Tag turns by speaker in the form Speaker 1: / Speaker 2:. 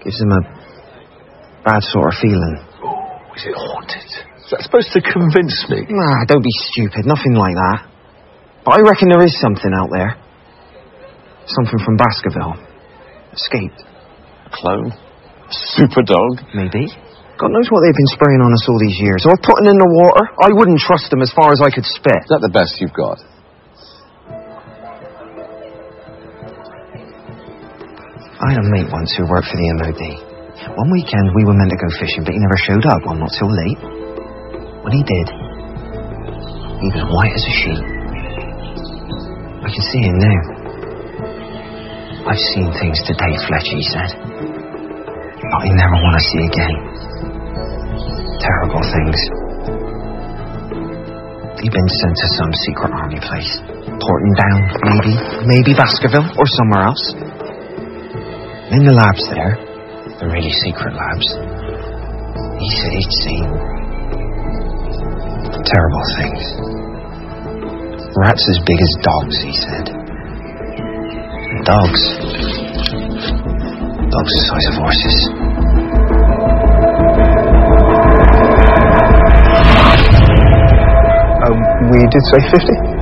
Speaker 1: Gives him a bad sort of feeling.
Speaker 2: Oh, is it haunted? Is that supposed to convince me?
Speaker 1: Nah, don't be stupid. Nothing like that. But I reckon there is something out there. Something from Baskerville. Escaped.
Speaker 2: A clone? A super dog?
Speaker 1: Maybe. God knows what they've been spraying on us all these years. Or putting in the water. I wouldn't trust them as far as I could spit.
Speaker 2: Is that the best you've got?
Speaker 1: I had a mate once who worked for the MOD. One weekend we were meant to go fishing, but he never showed up. Well, not till late. When he did, he was white as a sheet. I can see him now. I've seen things today, Fletcher, he said. But I never want to see again. Terrible things. He'd been sent to some secret army place. Portendown, maybe. Maybe Baskerville, or somewhere else. And in the labs there, the really secret labs, he said he'd seen terrible things. Rats as big as dogs, he said. And dogs the size of horses.
Speaker 3: We did say 50?